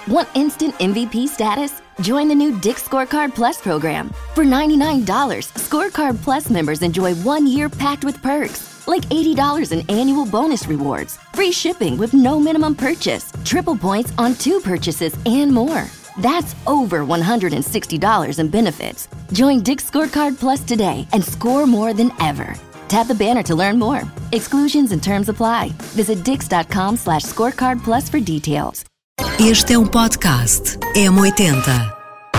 Want instant MVP status? Join the new Dick's Scorecard Plus program. For $99, Scorecard Plus members enjoy 1 year packed with perks, like $80 in annual bonus rewards, free shipping with no minimum purchase, triple points on 2 purchases, and more. That's over $160 in benefits. Join Dick's Scorecard Plus today and score more than ever. Tap the banner to learn more. Exclusions and terms apply. Visit dix.com/scorecard plus for details. Este é um podcast M80.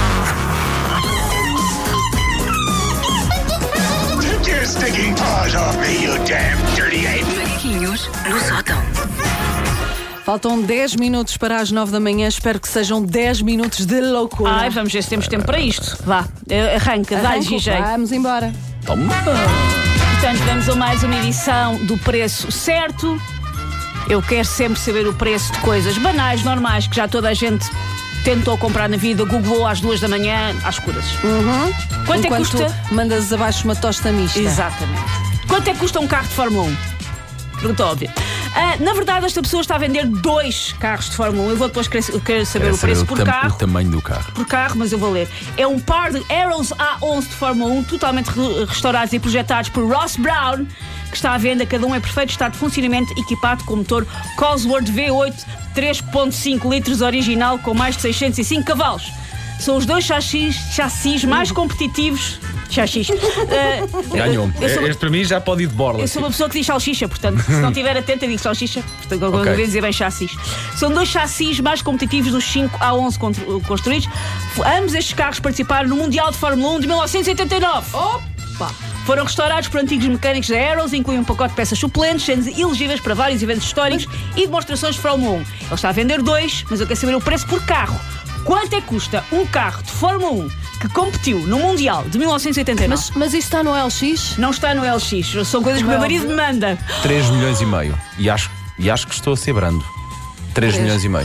Take your stinking paws off me, you damn dirty ape! Macaquinhos no sótão. Faltam 10 minutos para as 9 da manhã. Espero que sejam 10 minutos de loucura. Ai, vamos ver se temos tempo para isto. Vá, arranca, dá-lhe DJ. Vamos embora. Portanto, vamos a mais uma edição do Preço Certo. Eu quero sempre saber o preço de coisas banais, normais, que já toda a gente tentou comprar na vida, googlou às 2 da manhã, às escuras. Quanto Enquanto é que custa? mandas abaixo uma tosta mista. Exatamente. Quanto é que custa um carro de Fórmula 1? Pergunta óbvia. Na verdade, esta pessoa está a vender 2 carros de Fórmula 1. Eu vou depois querer saber o preço por carro. O tamanho do carro. Por carro, mas eu vou ler. É um par de Arrows A11 de Fórmula 1, totalmente restaurados e projetados por Ross Brown, que está à venda. Cada um em perfeito estado de funcionamento, equipado com motor Cosworth V8 3.5 litros original com mais de 605 cavalos. São os 2 chassis mais competitivos. Chassis. Ganhou-me. Este para mim já pode ir de borla. Eu sou uma pessoa que diz salsicha, portanto, se não estiver atenta, digo salsicha. Portanto, eu Ok. vou dizer bem chassis. São 2 chassis mais competitivos dos 5 A11 construídos. Ambos estes carros participaram no Mundial de Fórmula 1 de 1989. Opa! Foram restaurados por antigos mecânicos da Arrows, incluem um pacote de peças suplentes, sendo elegíveis para vários eventos históricos e demonstrações de Fórmula 1. Ele está a vender 2, mas eu quero saber o preço por carro. Quanto é que custa um carro de Fórmula 1 que competiu no Mundial de 1989? Mas isso está no LX? Não está no LX, são coisas que o meu marido me manda. 3 milhões e meio. E acho que estou a ser brando. 3 milhões e meio.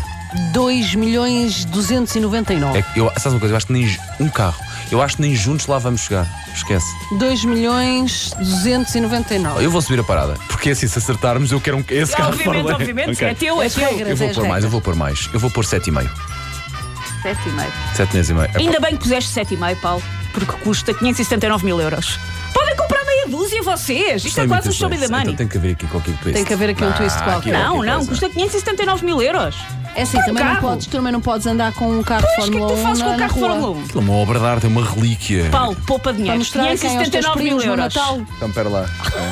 2.299. É que sabes uma coisa? Eu acho que nem um carro. Eu acho que nem juntos lá vamos chegar. Esquece. 2.299. Eu vou subir a parada. Porque assim, se acertarmos, eu quero esse carro de Fórmula 1. Obviamente, Ok. é teu, é As teu. regras. Eu vou pôr mais, eu vou pôr mais. Eu vou pôr 7,5. 7,5. 7 milhões e meio. Ainda bem que puseste 7,5, Paulo, porque custa 579 mil euros. Podem comprar meia dúzia vocês. Isto é quase um show me the money. Então tem que haver aqui qualquer twist. Tem que haver aqui um twist qualquer. Não, custa 579 mil euros. É assim, também não podes andar com um carro de Pois, o que é Fórmula que 1 tu fazes com o na carro de rua. Fórmula 1? Aquilo é uma obra de arte, é uma relíquia. Paulo, poupa Para dinheiro. mostrar a quem aos teus 579 mil primos no euros. Natal. Então, pera lá.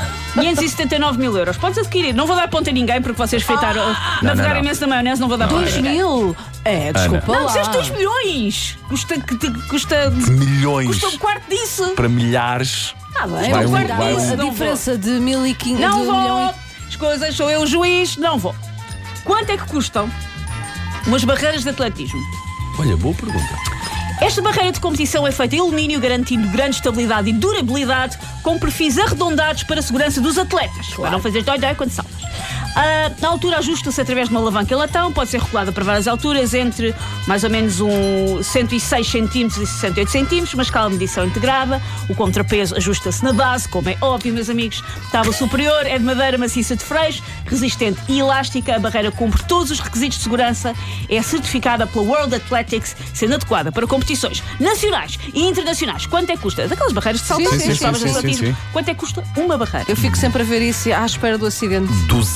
579 mil euros. Podes adquirir. Não vou dar ponta a ninguém porque vocês feitaram navegar não. imenso na maionese. Não vou dar ponta a 2 ninguém. mil? É, desculpa Não, lá. disseste 2 milhões. Custa Milhões. um quarto disso. Para milhares. Ah, bem, Vai mas um- vai a um- diferença de 1.500 Não de vou. 1.000 As coisas, sou eu o juiz. Não vou. Quanto é que custam umas barreiras de atletismo? Olha, boa pergunta. Esta barreira de competição é feita em alumínio, garantindo grande estabilidade e durabilidade, com perfis arredondados para a segurança dos atletas, para não fazer dói-dói quando saltas. A altura ajusta-se através de uma alavanca em latão, pode ser regulada para várias alturas, entre mais ou menos 106 cm e 68 cm, uma escala de medição integrada. O contrapeso ajusta-se na base, como é óbvio, meus amigos. Tábua superior é de madeira maciça de freixo, resistente e elástica. A barreira cumpre todos os requisitos de segurança, é certificada pela World Athletics, sendo adequada para competições nacionais e internacionais. Quanto é que custa? Daquelas barreiras de salto, Sim, das provas de sim, atletismo. sim. Quanto é que custa uma barreira? Eu fico sempre a ver isso à espera do acidente.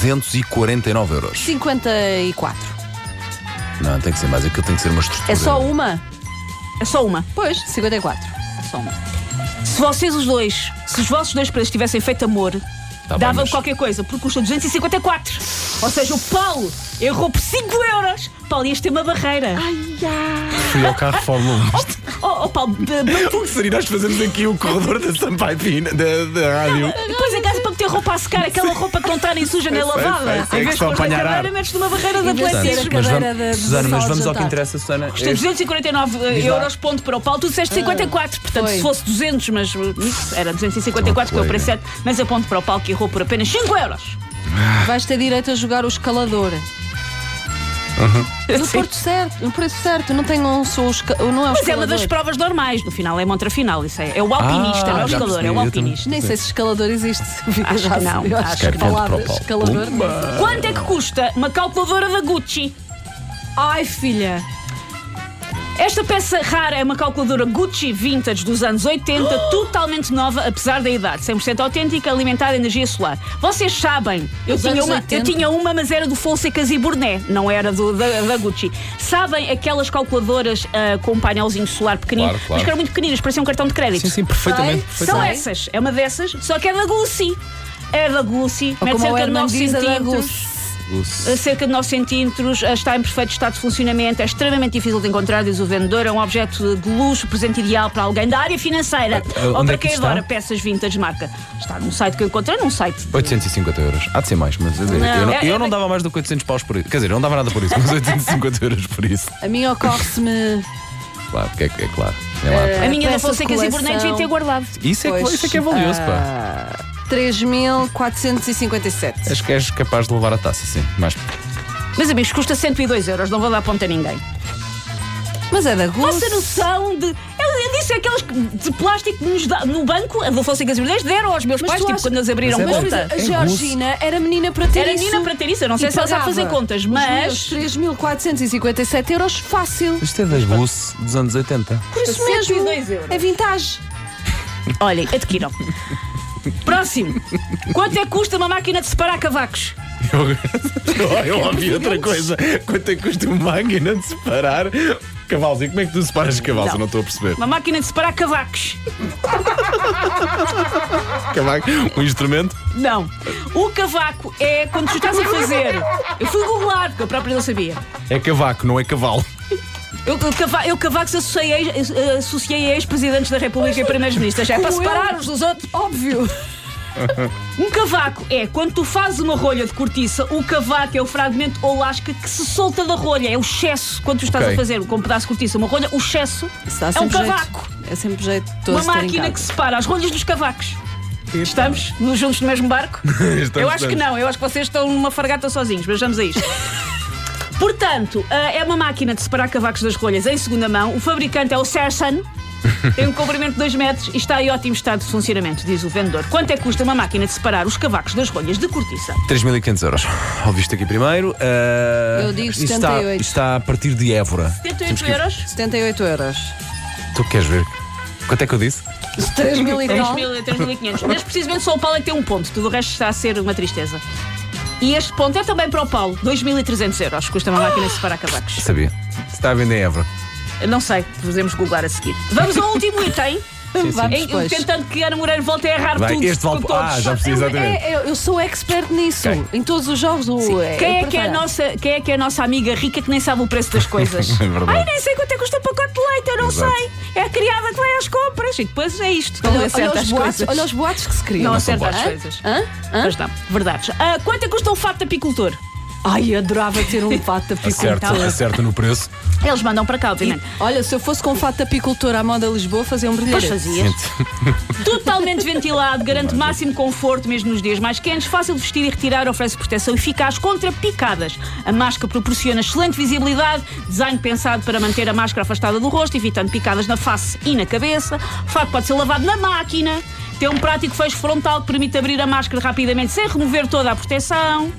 249 euros. 54. Não, tem que ser mais. Aquilo tem que ser uma estrutura. É só uma? É só uma. Pois, 54. É só uma. Se vocês os dois, se os vossos dois preços tivessem feito amor, Tá bem, dava mas- qualquer coisa, porque custa 254. Ou seja, o Paulo errou por 5 euros. Paulo, ias ter uma barreira. Fui ao carro Fórmula 1. Oh, Paulo, O que seria nós fazermos aqui o corredor da Sampaio Pina, da rádio? depois em casa para meter roupa a secar, aquela roupa que não está nem suja nem lavada. sei, Em que vez de só pôr na apanhar ar. cadeira, metes numa barreira de Em vez de ser atletismo. a cadeira Susana, mas sala de vamos ao que jantar. interessa, Susana. Custa 249 euros, ponto para o Paulo. Tu disseste 54, portanto, foi. se fosse 200, mas isso era 254, que é o preço certo. Mas a ponto para o Paulo que errou por apenas 5 euros. Vais ter direito a jogar o escalador. No Sim. porto certo, no preço certo. Não tem um só não é o Mas é uma das escalador. provas normais. No final é montra final. Isso é o alpinista, não é o já escalador, é o percebi, eu alpinista. Nem sei se escalador existe. Fica Acho já que não, eu acho acho que que não. palavras, Ponto para o Paulo. escalador. Quanto é que custa uma calculadora da Gucci? Ai, filha. Esta peça rara é uma calculadora Gucci Vintage dos anos 80, totalmente nova, apesar da idade. 100% autêntica, alimentada a energia solar. Vocês sabem, eu tinha uma, mas era do Fonseca e Burnet, não era da Gucci. Sabem aquelas calculadoras com um painelzinho solar pequenino, Claro. mas que eram muito pequeninas, pareciam um cartão de crédito? Sim, perfeitamente. São essas, é uma dessas, só que é da Gucci. É da Gucci, Ou mede como o cerca de 9 Herman diz, é da centímetros. Cerca de 9 centímetros, está em perfeito estado de funcionamento, é extremamente difícil de encontrar, diz o vendedor, é um objeto de luxo, presente ideal para alguém da área financeira ou onde para é que quem está? adora peças vintage de marca. Está num site que eu encontrei, num site. 850 euros. Há de ser mais, mas eu não dava mais do que 800 paus por isso. Quer dizer, eu não dava nada por isso, mas 850 euros por isso. A mim ocorre-se-me. Claro, é claro. É lá. A minha da peça de Fonseca e Burnet devia ter guardado. Isso é que é valioso, pá. 3.457. Acho que és capaz de levar a taça, sim. Mas Meus amigos, custa 102 euros, não vou dar ponta a ninguém. Mas é da Gucci. Vossa noção de. Eu disse aquelas de plástico que nos dá, no banco, a do Fonseca e Burnet, deram aos meus Mas pais, tu tipo, achas- quando eles abriram Mas é conta. A Georgina era menina para ter Era isso. menina para ter isso, eu não sei E se ela sabe pagava fazer contas, os mas. meus 3.457 euros fácil. isto é da Gucci dos anos 80. Por isso mesmo. 102 euros. É vintage. Olhem, adquiram. Próximo. Quanto é que custa uma máquina de separar cavacos? Eu ouvi outra coisa. Quanto é que custa uma máquina de separar cavalos? E como é que tu separas cavalos? Não. Eu não estou a perceber. Uma máquina de separar cavacos. Cavaco, um instrumento? Não. O cavaco é quando tu estás a fazer. Eu fui googlar, porque eu próprio não sabia. É cavaco, não é cavalo. Eu cavacos associei a ex-presidentes da República e primeiros-ministros. É para separar uns dos outros. Óbvio. Um cavaco é quando tu fazes uma rolha de cortiça, o cavaco é o fragmento ou lasca que se solta da rolha. É o excesso. Quando tu estás Ok. a fazer com um pedaço de cortiça uma rolha, o excesso Isso dá é um sempre jeito. cavaco. É sempre jeito de todos Uma terem máquina casa. que separa as rolhas dos cavacos. Estamos juntos no mesmo barco? Eu acho que não, eu acho que vocês estão numa fargata sozinhos, mas vamos a isto. Portanto, é uma máquina de separar cavacos das rolhas em segunda mão. O fabricante é o Sersan. Tem um comprimento de 2 metros e está em ótimo estado de funcionamento, diz o vendedor. Quanto é que custa uma máquina de separar os cavacos das rolhas de cortiça? 3.500 euros. Ouvi isto aqui primeiro. Eu digo isto 78. está a partir de Évora. 78 euros? 78 euros. Tu queres ver? Quanto é que eu disse? 3.000 e tal. 3.500. Mas precisamente só o Paulo é que tem um ponto. Tudo o resto está a ser uma tristeza. E este ponto é também para o Paulo. 2.300 euros custa uma máquina de separar cavacos. Sabia. Está a vender em Évora. Eu não sei, podemos googlar a seguir. Vamos ao último item. Vamos, pois. Tentando que Ana Moreira volte a errar Vai, tudo. este vale. com todos. Já percebi exatamente. Eu sou expert nisso. Ok. Em todos os jogos. Quem é que é a nossa amiga rica que nem sabe o preço das coisas? É verdade. Ai, nem sei quanto é que custa um pacote de leite, eu não Exato. sei. É a criada que vai às compras. E depois é isto. Não acerta as coisas. Olha os boatos que se criam. Não são acerta as boatos. coisas. Hã? Pois não, verdades. Quanto é que custa um fato de apicultor? Ai, adorava ter um fato de apicultor. Acerta no preço. Eles mandam para cá, obviamente. Olha, se eu fosse com fato de apicultor à moda Lisboa, fazia um Pois brilharete. fazias. Totalmente ventilado, garante máximo conforto mesmo nos dias mais quentes, fácil de vestir e retirar, oferece proteção eficaz contra picadas. A máscara proporciona excelente visibilidade, design pensado para manter a máscara afastada do rosto, evitando picadas na face e na cabeça. O fato pode ser lavado na máquina, tem um prático fecho frontal que permite abrir a máscara rapidamente sem remover toda a proteção.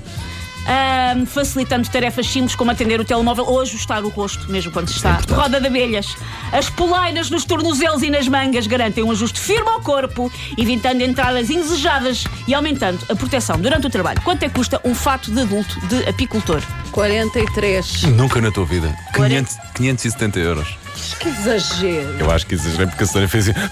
Facilitando tarefas simples como atender o telemóvel ou ajustar o rosto, mesmo quando se está de roda de abelhas. As polainas nos tornozelos e nas mangas garantem um ajuste firme ao corpo, evitando entradas indesejadas e aumentando a proteção durante o trabalho. Quanto é que custa um fato de adulto de apicultor? 43. Nunca na tua vida. 570 euros. Que exagero. Eu acho que exagerei porque a Sônia fez assim.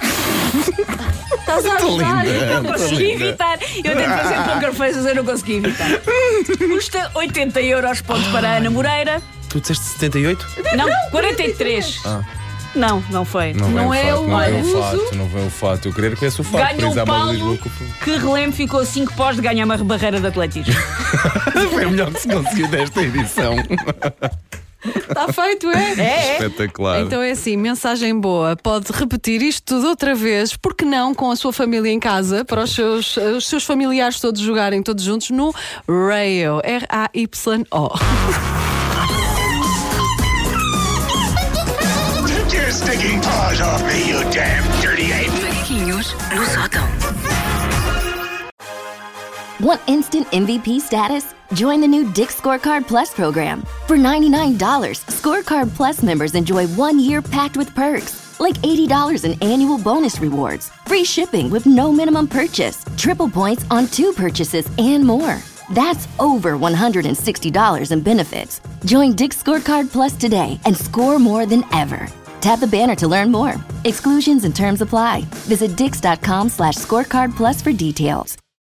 Estás a achar? Não consegui evitar. Eu tento fazer poker faces, eu não consegui evitar. Custa 80 euros, ponto para a Ana Moreira. Tu disseste 78? Não, 43. Não, não foi. Não é o uso. Não vem o fato. Eu queria que viesse o fato. Ganhou o Paulo, que relembro ficou 5 pós de ganhar uma barreira de atletismo. Foi o melhor que se conseguiu desta edição. Está feito, é? Espetacular. Então é assim, mensagem boa. Pode repetir isto tudo outra vez, porque não com a sua família em casa, para os seus familiares todos jogarem todos juntos no Rayo. R-A-Y-O. Take your stinking paws off me, you damn dirty ape! Macaquinhos no sótão. Want instant MVP status? Join the new Dick's Scorecard Plus program. For $99, Scorecard Plus members enjoy 1 year packed with perks, like $80 in annual bonus rewards, free shipping with no minimum purchase, triple points on 2 purchases, and more. That's over $160 in benefits. Join Dick's Scorecard Plus today and score more than ever. Tap the banner to learn more. Exclusions and terms apply. Visit dix.com/scorecard plus for details.